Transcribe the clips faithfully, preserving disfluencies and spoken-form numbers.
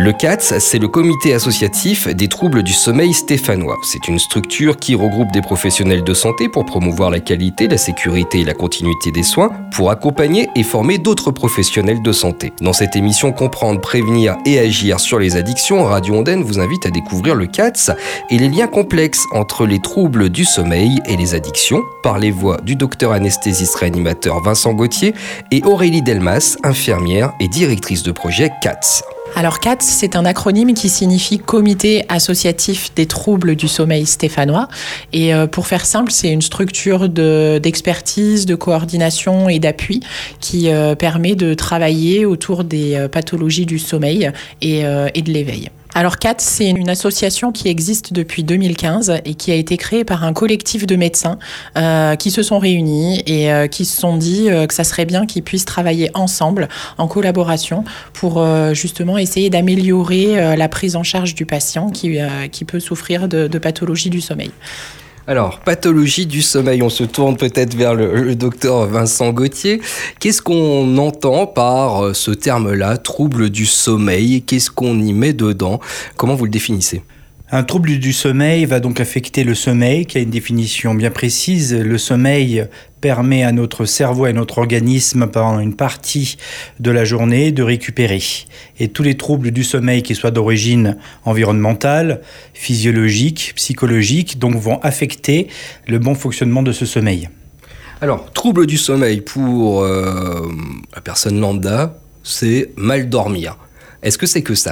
Le C A T S, c'est le comité associatif des troubles du sommeil stéphanois. C'est une structure qui regroupe des professionnels de santé pour promouvoir la qualité, la sécurité et la continuité des soins, pour accompagner et former d'autres professionnels de santé. Dans cette émission Comprendre, prévenir et agir sur les addictions, Radio Ondaine vous invite à découvrir le C A T S et les liens complexes entre les troubles du sommeil et les addictions, par les voix du docteur anesthésiste réanimateur Vincent Gauthier et Aurélie Delmas, infirmière et directrice de projet C A T S. Alors C A T S, c'est un acronyme qui signifie Comité associatif des troubles du sommeil stéphanois. Et euh, pour faire simple, c'est une structure de, d'expertise, de coordination et d'appui qui euh, permet de travailler autour des euh, pathologies du sommeil et, euh, et de l'éveil. Alors C A T S, c'est une association qui existe depuis deux mille quinze et qui a été créée par un collectif de médecins euh, qui se sont réunis et euh, qui se sont dit euh, que ça serait bien qu'ils puissent travailler ensemble, en collaboration, pour euh, justement essayer d'améliorer euh, la prise en charge du patient qui, euh, qui peut souffrir de, de pathologie du sommeil. Alors, pathologie du sommeil, on se tourne peut-être vers le, le docteur Vincent Gauthier. Qu'est-ce qu'on entend par ce terme-là, trouble du sommeil? Qu'est-ce qu'on y met dedans? Comment vous le définissez? Un trouble du sommeil va donc affecter le sommeil, qui a une définition bien précise. Le sommeil permet à notre cerveau et à notre organisme, pendant une partie de la journée, de récupérer. Et tous les troubles du sommeil, qui soient d'origine environnementale, physiologique, psychologique, donc vont affecter le bon fonctionnement de ce sommeil. Alors, trouble du sommeil pour euh, la personne lambda, c'est mal dormir. Est-ce que c'est que ça ?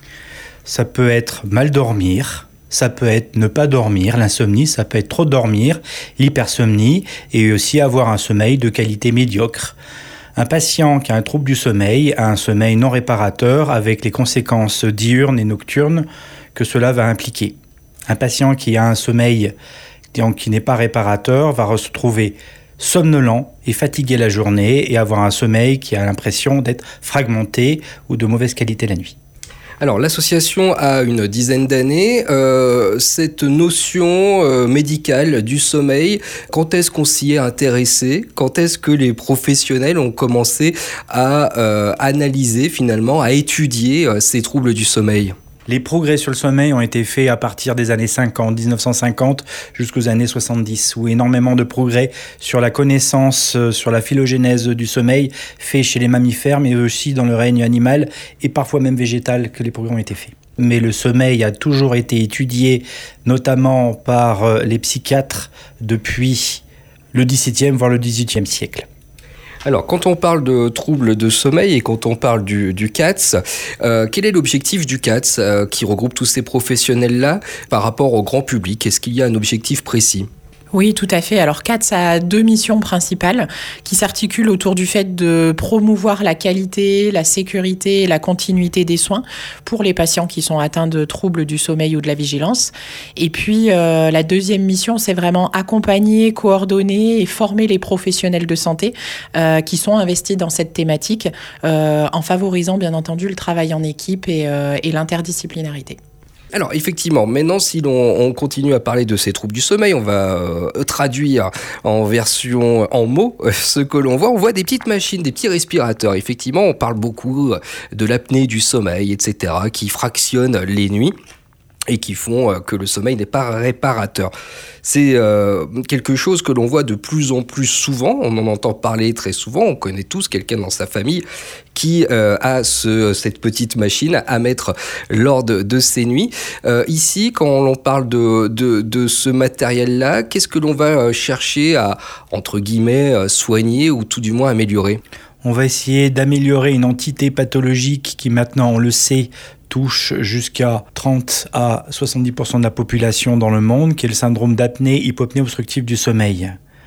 Ça peut être mal dormir, ça peut être ne pas dormir, l'insomnie, ça peut être trop dormir, l'hypersomnie et aussi avoir un sommeil de qualité médiocre. Un patient qui a un trouble du sommeil a un sommeil non réparateur avec les conséquences diurnes et nocturnes que cela va impliquer. Un patient qui a un sommeil qui n'est pas réparateur va se retrouver somnolent et fatigué la journée et avoir un sommeil qui a l'impression d'être fragmenté ou de mauvaise qualité la nuit. Alors, l'association a une dizaine d'années. Euh, cette notion euh, médicale du sommeil, quand est-ce qu'on s'y est intéressé? Quand est-ce que les professionnels ont commencé à euh, analyser, finalement, à étudier euh, ces troubles du sommeil? Les progrès sur le sommeil ont été faits à partir des années cinquante, dix-neuf cent cinquante jusqu'aux années soixante-dix, où énormément de progrès sur la connaissance, sur la phylogénèse du sommeil fait chez les mammifères, mais aussi dans le règne animal et parfois même végétal que les progrès ont été faits. Mais le sommeil a toujours été étudié, notamment par les psychiatres, depuis le dix-septième, voire le dix-huitième siècle. Alors, quand on parle de troubles de sommeil et quand on parle du, du C A T S, euh, quel est l'objectif du C A T S euh, qui regroupe tous ces professionnels-là par rapport au grand public? Est-ce qu'il y a un objectif précis? Oui, tout à fait. Alors C A T S a deux missions principales qui s'articulent autour du fait de promouvoir la qualité, la sécurité et la continuité des soins pour les patients qui sont atteints de troubles du sommeil ou de la vigilance. Et puis euh, la deuxième mission, c'est vraiment accompagner, coordonner et former les professionnels de santé euh, qui sont investis dans cette thématique euh, en favorisant bien entendu le travail en équipe et, euh, et l'interdisciplinarité. Alors effectivement, maintenant si l'on on continue à parler de ces troubles du sommeil, on va euh, traduire en version, en mots, euh, ce que l'on voit. On voit des petites machines, des petits respirateurs. Effectivement, on parle beaucoup de l'apnée du sommeil, et cetera, qui fractionnent les nuits et qui font que le sommeil n'est pas réparateur. C'est euh, quelque chose que l'on voit de plus en plus souvent, on en entend parler très souvent, on connaît tous quelqu'un dans sa famille qui euh, a ce, cette petite machine à mettre lors de, de ses nuits. Euh, ici, quand l'on parle de, de, de ce matériel-là, qu'est-ce que l'on va chercher à, entre guillemets, soigner ou tout du moins améliorer ? On va essayer d'améliorer une entité pathologique qui maintenant, on le sait, touche jusqu'à trente à soixante-dix pour cent de la population dans le monde, qui est le syndrome d'apnée-hypopnée obstructive du sommeil.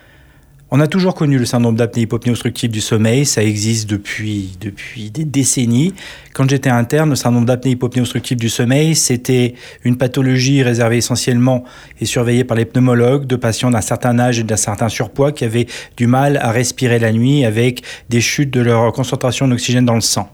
On a toujours connu le syndrome d'apnée-hypopnée obstructive du sommeil, ça existe depuis, depuis des décennies. Quand j'étais interne, le syndrome d'apnée-hypopnée obstructive du sommeil, c'était une pathologie réservée essentiellement et surveillée par les pneumologues de patients d'un certain âge et d'un certain surpoids qui avaient du mal à respirer la nuit avec des chutes de leur concentration d'oxygène dans le sang.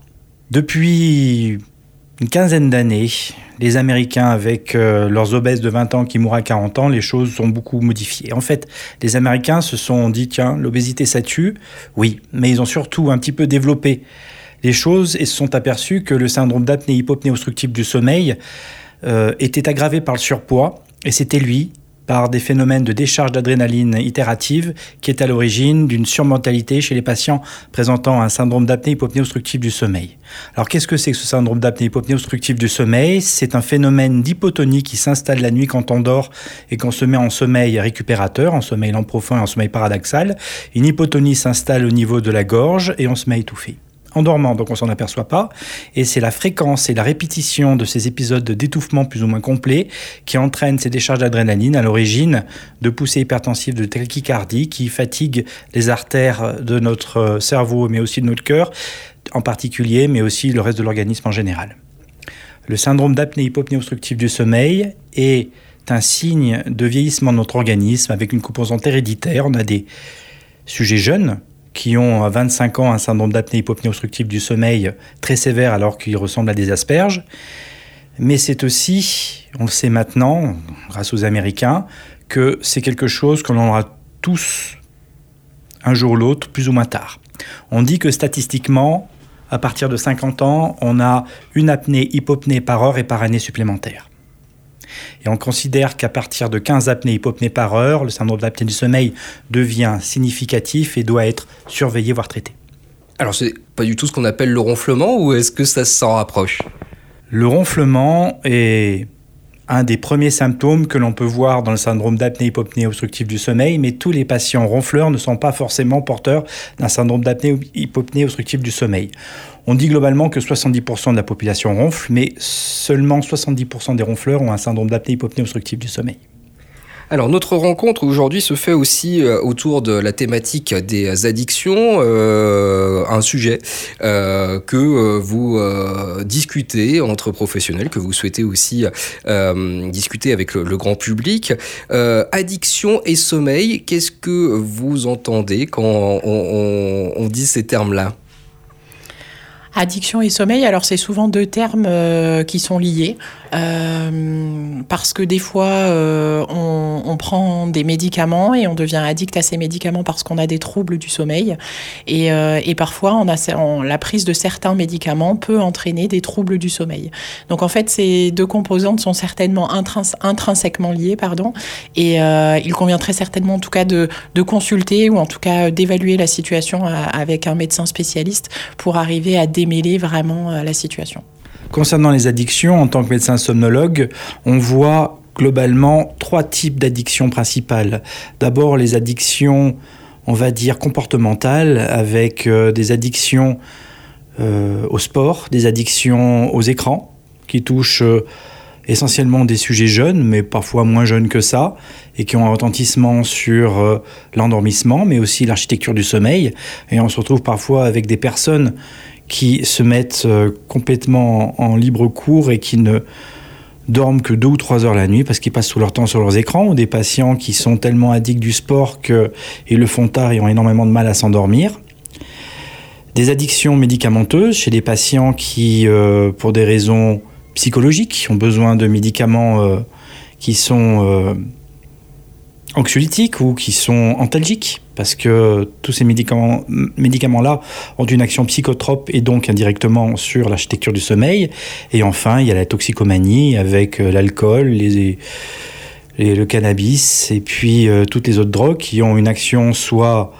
Depuis une quinzaine d'années, les Américains, avec euh, leurs obèses de vingt ans qui mourent à quarante ans, les choses sont beaucoup modifiées. En fait, les Américains se sont dit, tiens, l'obésité ça tue. Oui, mais ils ont surtout un petit peu développé les choses et se sont aperçus que le syndrome d'apnée-hypopnée obstructive du sommeil euh, était aggravé par le surpoids, et c'était lui, par des phénomènes de décharge d'adrénaline itérative, qui est à l'origine d'une surmortalité chez les patients présentant un syndrome d'apnée-hypopnée obstructive du sommeil. Alors qu'est-ce que c'est que ce syndrome d'apnée-hypopnée obstructive du sommeil ? C'est un phénomène d'hypotonie qui s'installe la nuit quand on dort et qu'on se met en sommeil récupérateur, en sommeil lent profond et en sommeil paradoxal. Une hypotonie s'installe au niveau de la gorge et on se met à étouffer. En dormant, donc on s'en aperçoit pas, et c'est la fréquence et la répétition de ces épisodes de d'étouffement plus ou moins complets qui entraînent ces décharges d'adrénaline à l'origine de poussées hypertensives de tachycardie qui fatiguent les artères de notre cerveau mais aussi de notre cœur en particulier, mais aussi le reste de l'organisme en général. Le syndrome d'apnée-hypopnée obstructive du sommeil est un signe de vieillissement de notre organisme avec une composante héréditaire. On a des sujets jeunes qui ont à vingt-cinq ans un syndrome d'apnée-hypopnée obstructive du sommeil très sévère alors qu'ils ressemblent à des asperges. Mais c'est aussi, on le sait maintenant, grâce aux Américains, que c'est quelque chose que l'on aura tous, un jour ou l'autre, plus ou moins tard. On dit que statistiquement, à partir de cinquante ans, on a une apnée-hypopnée par heure et par année supplémentaire. Et on considère qu'à partir de quinze apnées-hypopnées par heure, le syndrome d'apnée du sommeil devient significatif et doit être surveillé, voire traité. Alors, c'est pas du tout ce qu'on appelle le ronflement, ou est-ce que ça s'en rapproche ? Le ronflement est un des premiers symptômes que l'on peut voir dans le syndrome d'apnée-hypopnée obstructive du sommeil, mais tous les patients ronfleurs ne sont pas forcément porteurs d'un syndrome d'apnée-hypopnée obstructive du sommeil. On dit globalement que soixante-dix pour cent de la population ronfle, mais seulement soixante-dix pour cent des ronfleurs ont un syndrome d'apnée-hypopnée obstructive du sommeil. Alors, notre rencontre aujourd'hui se fait aussi euh, autour de la thématique des addictions, euh, un sujet euh, que euh, vous euh, discutez entre professionnels, que vous souhaitez aussi euh, discuter avec le, le grand public. Euh, addiction et sommeil, qu'est-ce que vous entendez quand on, on, on dit ces termes-là ? Addiction et sommeil, alors c'est souvent deux termes euh, qui sont liés euh, parce que des fois euh, on, on prend des médicaments et on devient addict à ces médicaments parce qu'on a des troubles du sommeil et, euh, et parfois on a, on, la prise de certains médicaments peut entraîner des troubles du sommeil. Donc en fait ces deux composantes sont certainement intrins- intrinsèquement liées pardon, et euh, il convient très certainement en tout cas de, de consulter ou en tout cas d'évaluer la situation avec un médecin spécialiste pour arriver à démêler vraiment la situation. Concernant les addictions, en tant que médecin somnologue, on voit globalement trois types d'addictions principales. D'abord, les addictions, on va dire, comportementales, avec euh, des addictions euh, au sport, des addictions aux écrans, qui touchent euh, essentiellement des sujets jeunes, mais parfois moins jeunes que ça, et qui ont un retentissement sur euh, l'endormissement, mais aussi l'architecture du sommeil. Et on se retrouve parfois avec des personnes qui se mettent euh, complètement en, en libre cours et qui ne dorment que deux ou trois heures la nuit parce qu'ils passent tout leur temps sur leurs écrans, ou des patients qui sont tellement addicts du sport qu'ils le font tard et ont énormément de mal à s'endormir. Des addictions médicamenteuses chez des patients qui, euh, pour des raisons psychologiques, ont besoin de médicaments euh, qui sont euh, anxiolytiques ou qui sont antalgiques, parce que tous ces médicaments, médicaments-là ont une action psychotrope et donc indirectement sur l'architecture du sommeil. Et enfin, il y a la toxicomanie avec l'alcool, les, les, le cannabis et puis euh, toutes les autres drogues qui ont une action soit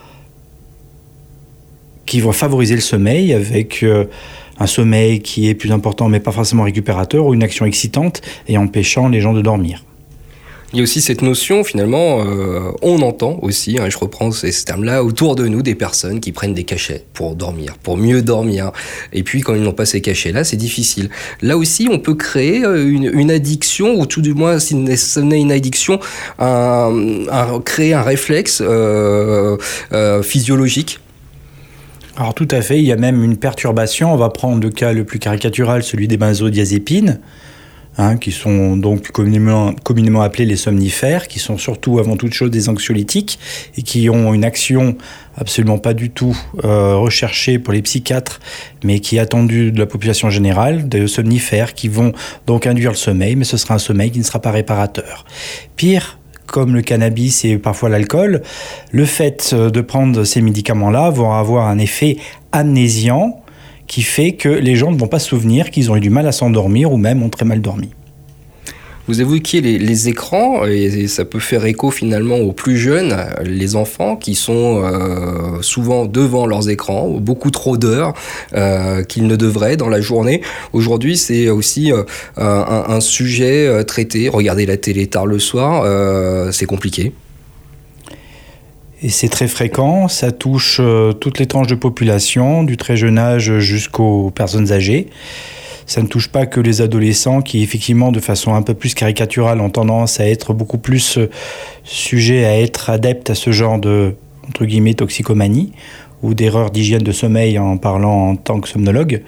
qui vont favoriser le sommeil avec euh, un sommeil qui est plus important mais pas forcément récupérateur, ou une action excitante et empêchant les gens de dormir. Il y a aussi cette notion, finalement, euh, on entend aussi, hein, je reprends ces, ces termes-là, autour de nous, des personnes qui prennent des cachets pour dormir, pour mieux dormir. Et puis, quand ils n'ont pas ces cachets-là, c'est difficile. Là aussi, on peut créer une, une addiction, ou tout du moins, si ce n'est une addiction, un, un, créer un réflexe euh, euh, physiologique. Alors tout à fait, il y a même une perturbation. On va prendre le cas le plus caricatural, celui des benzodiazépines. Hein, qui sont donc communément, communément appelés les somnifères, qui sont surtout avant toute chose des anxiolytiques et qui ont une action absolument pas du tout euh, recherchée pour les psychiatres, mais qui est attendue de la population générale, des somnifères qui vont donc induire le sommeil, mais ce sera un sommeil qui ne sera pas réparateur. Pire, comme le cannabis et parfois l'alcool, le fait de prendre ces médicaments-là vont avoir un effet amnésiant qui fait que les gens ne vont pas se souvenir qu'ils ont eu du mal à s'endormir ou même ont très mal dormi. Vous évoquiez les, les écrans, et ça peut faire écho finalement aux plus jeunes, les enfants qui sont euh, souvent devant leurs écrans, beaucoup trop d'heures euh, qu'ils ne devraient dans la journée. Aujourd'hui, c'est aussi euh, un, un sujet euh, traité. Regarder la télé tard le soir, euh, c'est compliqué. Et c'est très fréquent, ça touche euh, toutes les tranches de population, du très jeune âge jusqu'aux personnes âgées. Ça ne touche pas que les adolescents qui, effectivement, de façon un peu plus caricaturale, ont tendance à être beaucoup plus euh, sujets à être adeptes à ce genre de, entre guillemets, toxicomanie ou d'erreurs d'hygiène de sommeil en parlant en tant que somnologue.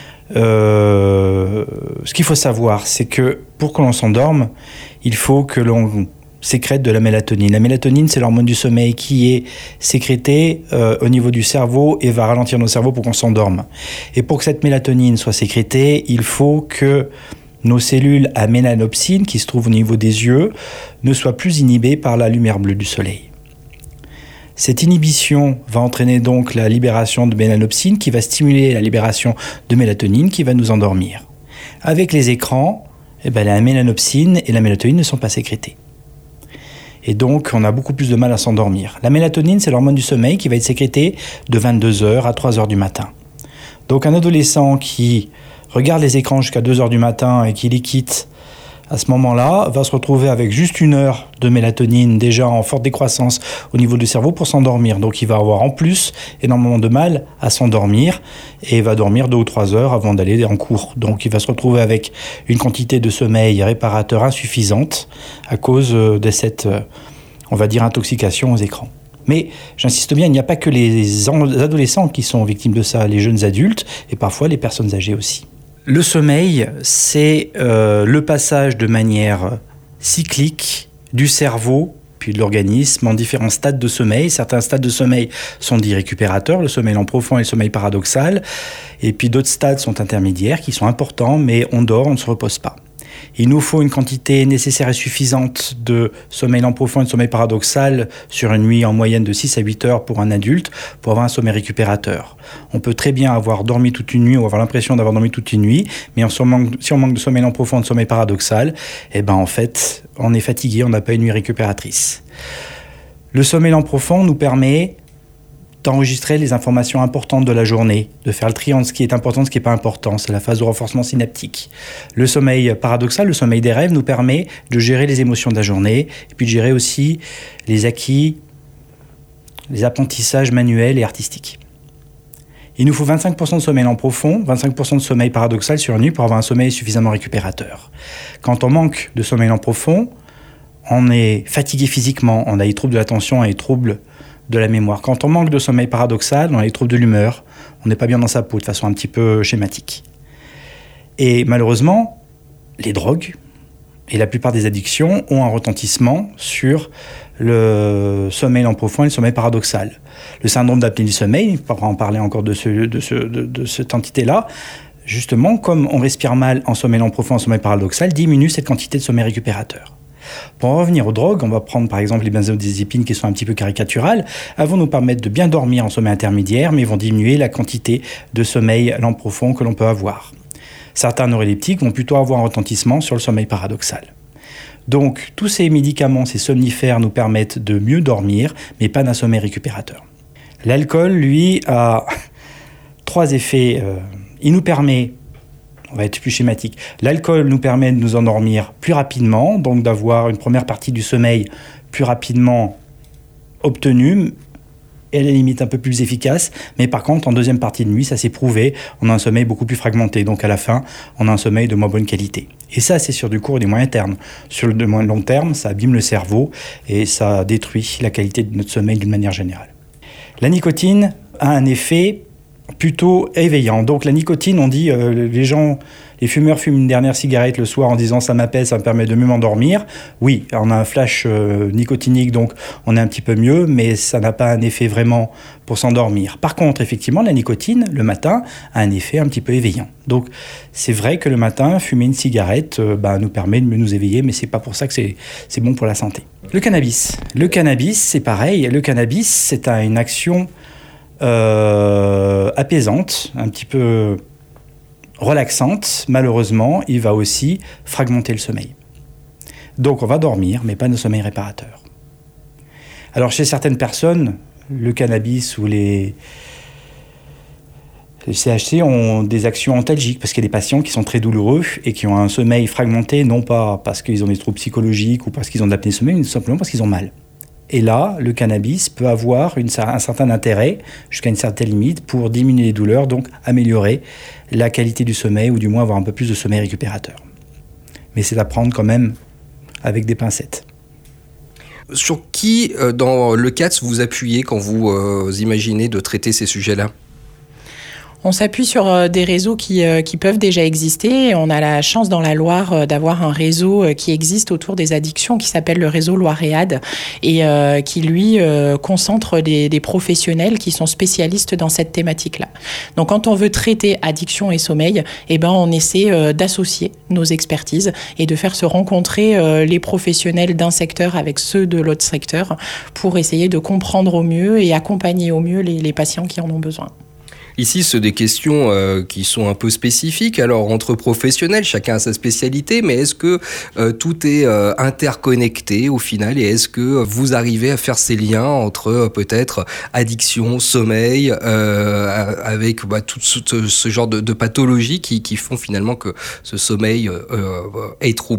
Euh, ce qu'il faut savoir, c'est que pour que l'on s'endorme, il faut que l'on sécrète de la mélatonine. La mélatonine, c'est l'hormone du sommeil qui est sécrétée euh, au niveau du cerveau et va ralentir nos cerveaux pour qu'on s'endorme. Et pour que cette mélatonine soit sécrétée, il faut que nos cellules à mélanopsine, qui se trouvent au niveau des yeux, ne soient plus inhibées par la lumière bleue du soleil. Cette inhibition va entraîner donc la libération de mélanopsine, qui va stimuler la libération de mélatonine, qui va nous endormir. Avec les écrans, eh ben, la mélanopsine et la mélatonine ne sont pas sécrétées. Et donc, on a beaucoup plus de mal à s'endormir. La mélatonine, c'est l'hormone du sommeil qui va être sécrétée de vingt-deux heures à trois heures du matin. Donc, un adolescent qui regarde les écrans jusqu'à deux heures du matin et qui les quitte à ce moment-là, va se retrouver avec juste une heure de mélatonine déjà en forte décroissance au niveau du cerveau pour s'endormir. Donc, il va avoir en plus énormément de mal à s'endormir et va dormir deux ou trois heures avant d'aller en cours. Donc, il va se retrouver avec une quantité de sommeil réparateur insuffisante à cause de cette, on va dire, intoxication aux écrans. Mais j'insiste bien, il n'y a pas que les adolescents qui sont victimes de ça, les jeunes adultes et parfois les personnes âgées aussi. Le sommeil, c'est euh, le passage de manière cyclique du cerveau puis de l'organisme en différents stades de sommeil. Certains stades de sommeil sont dits récupérateurs, le sommeil lent profond et le sommeil paradoxal. Et puis d'autres stades sont intermédiaires qui sont importants, mais on dort, on ne se repose pas. Il nous faut une quantité nécessaire et suffisante de sommeil lent profond et de sommeil paradoxal sur une nuit en moyenne de six à huit heures pour un adulte pour avoir un sommeil récupérateur. On peut très bien avoir dormi toute une nuit ou avoir l'impression d'avoir dormi toute une nuit, mais si on manque, si on manque de sommeil lent profond et de sommeil paradoxal, eh ben en fait, on est fatigué, on n'a pas une nuit récupératrice. Le sommeil lent profond nous permet d'enregistrer les informations importantes de la journée, de faire le tri entre ce qui est important et ce qui n'est pas important. C'est la phase de renforcement synaptique. Le sommeil paradoxal, le sommeil des rêves, nous permet de gérer les émotions de la journée et puis de gérer aussi les acquis, les apprentissages manuels et artistiques. Il nous faut vingt-cinq pour cent de sommeil lent profond, vingt-cinq pour cent de sommeil paradoxal sur une nuit pour avoir un sommeil suffisamment récupérateur. Quand on manque de sommeil lent profond, on est fatigué physiquement, on a les troubles de l'attention et les troubles de la mémoire. Quand on manque de sommeil paradoxal, on a les troubles de l'humeur, on n'est pas bien dans sa peau de façon un petit peu schématique. Et malheureusement, les drogues et la plupart des addictions ont un retentissement sur le sommeil lent profond et le sommeil paradoxal. Le syndrome d'apnée du sommeil, on pourra en parler encore de, ce, de, ce, de, de cette entité-là, justement, comme on respire mal en sommeil lent profond et en sommeil paradoxal, diminue cette quantité de sommeil récupérateur. Pour en revenir aux drogues, on va prendre par exemple les benzodiazépines qui sont un petit peu caricaturales. Elles vont nous permettre de bien dormir en sommeil intermédiaire, mais vont diminuer la quantité de sommeil lent profond que l'on peut avoir. Certains neuroleptiques vont plutôt avoir un retentissement sur le sommeil paradoxal. Donc tous ces médicaments, ces somnifères nous permettent de mieux dormir, mais pas d'un sommeil récupérateur. L'alcool, lui, a trois effets. Euh, il nous permet... On va être plus schématique. L'alcool nous permet de nous endormir plus rapidement, donc d'avoir une première partie du sommeil plus rapidement obtenue, et à la limite un peu plus efficace. Mais par contre, en deuxième partie de nuit, ça s'est prouvé, on a un sommeil beaucoup plus fragmenté. Donc à la fin, on a un sommeil de moins bonne qualité. Et ça, c'est sur du court et du moyen terme. Sur le long terme, ça abîme le cerveau et ça détruit la qualité de notre sommeil d'une manière générale. La nicotine a un effet plutôt éveillant. Donc la nicotine, on dit, euh, les gens, les fumeurs fument une dernière cigarette le soir en disant ça m'apaise, ça me permet de mieux m'endormir. Oui, on a un flash euh, nicotinique, donc on est un petit peu mieux, mais ça n'a pas un effet vraiment pour s'endormir. Par contre, effectivement, la nicotine, le matin, a un effet un petit peu éveillant. Donc c'est vrai que le matin, fumer une cigarette euh, bah, nous permet de mieux nous éveiller, mais c'est pas pour ça que c'est, c'est bon pour la santé. Le cannabis. Le cannabis, c'est pareil. Le cannabis, c'est une action euh, apaisante, un petit peu relaxante. Malheureusement, il va aussi fragmenter le sommeil. Donc on va dormir, mais pas de sommeil réparateur. Alors chez certaines personnes, le cannabis ou les, les C H C ont des actions antalgiques, parce qu'il y a des patients qui sont très douloureux et qui ont un sommeil fragmenté, non pas parce qu'ils ont des troubles psychologiques ou parce qu'ils ont de l'apnée de sommeil, mais tout simplement parce qu'ils ont mal. Et là, le cannabis peut avoir une, un certain intérêt, jusqu'à une certaine limite, pour diminuer les douleurs, donc améliorer la qualité du sommeil, ou du moins avoir un peu plus de sommeil récupérateur. Mais c'est à prendre quand même avec des pincettes. Sur qui, euh, dans le C A T S, vous appuyez quand vous euh, imaginez de traiter ces sujets-là ? On s'appuie sur euh, des réseaux qui, euh, qui peuvent déjà exister. On a la chance dans la Loire euh, d'avoir un réseau euh, qui existe autour des addictions qui s'appelle le réseau Loiread et euh, qui, lui, euh, concentre des, des professionnels qui sont spécialistes dans cette thématique-là. Donc, quand on veut traiter addiction et sommeil, eh ben, on essaie euh, d'associer nos expertises et de faire se rencontrer euh, les professionnels d'un secteur avec ceux de l'autre secteur pour essayer de comprendre au mieux et accompagner au mieux les, les patients qui en ont besoin. Ici, c'est des questions euh, qui sont un peu spécifiques. Alors, entre professionnels, chacun a sa spécialité, mais est-ce que euh, tout est euh, interconnecté au final, et est-ce que vous arrivez à faire ces liens entre euh, peut-être addiction, sommeil, euh, avec bah, tout ce, ce genre de, de pathologies qui, qui font finalement que ce sommeil euh, est troublé ?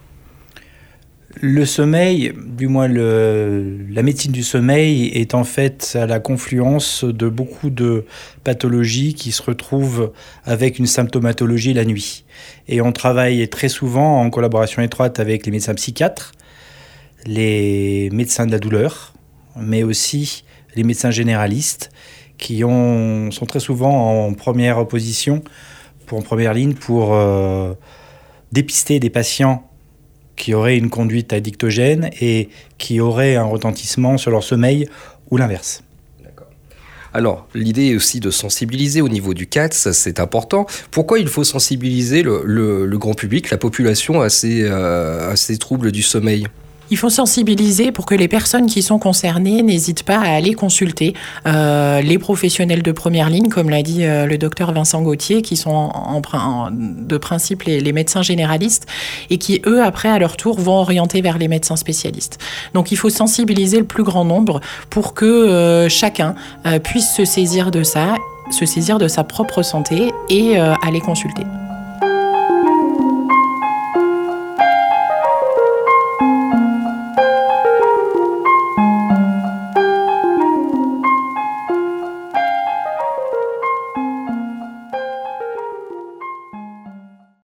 Le sommeil, du moins le, la médecine du sommeil, est en fait à la confluence de beaucoup de pathologies qui se retrouvent avec une symptomatologie la nuit. Et on travaille très souvent en collaboration étroite avec les médecins psychiatres, les médecins de la douleur, mais aussi les médecins généralistes qui ont, sont très souvent en première position, pour, en première ligne pour euh, dépister des patients qui auraient une conduite addictogène et qui auraient un retentissement sur leur sommeil ou l'inverse. D'accord. Alors, l'idée est aussi de sensibiliser au niveau du C A T S, c'est important. Pourquoi il faut sensibiliser le, le, le grand public, la population, à ces, euh, à ces troubles du sommeil ? Il faut sensibiliser pour que les personnes qui sont concernées n'hésitent pas à aller consulter euh, les professionnels de première ligne, comme l'a dit euh, le docteur Vincent Gauthier, qui sont en, en, de principe les, les médecins généralistes et qui, eux, après, à leur tour, vont orienter vers les médecins spécialistes. Donc, il faut sensibiliser le plus grand nombre pour que euh, chacun euh, puisse se saisir de ça, se saisir de sa propre santé et euh, aller consulter.